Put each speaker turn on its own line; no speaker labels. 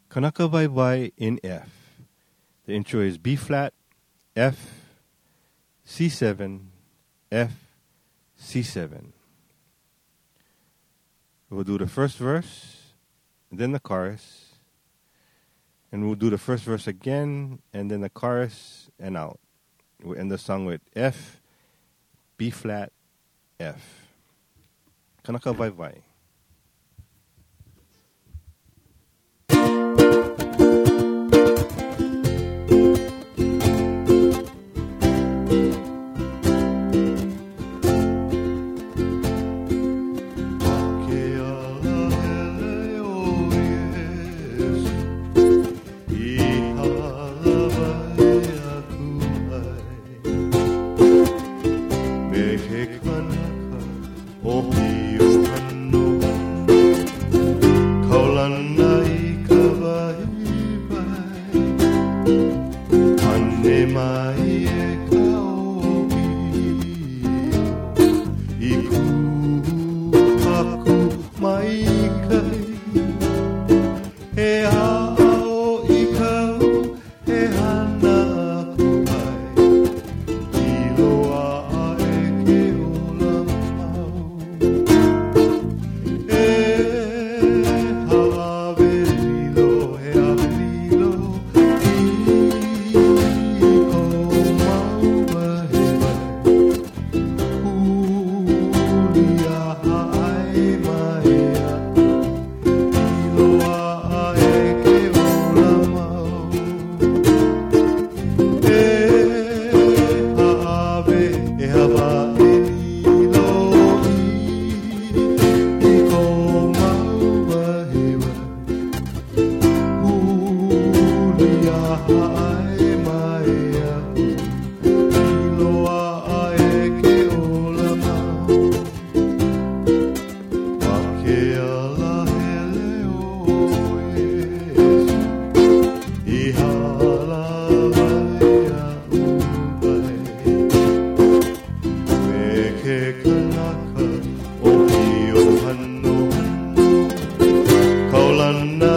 Kanaka Bye Bye in F. The intro is B flat, F, C7, F, C7. We'll do the first verse, and then the chorus, and we'll do the first verse again, and then the chorus, and out. We'll end the song with F, B flat, F. Kanaka Bye Bye. Kanaka,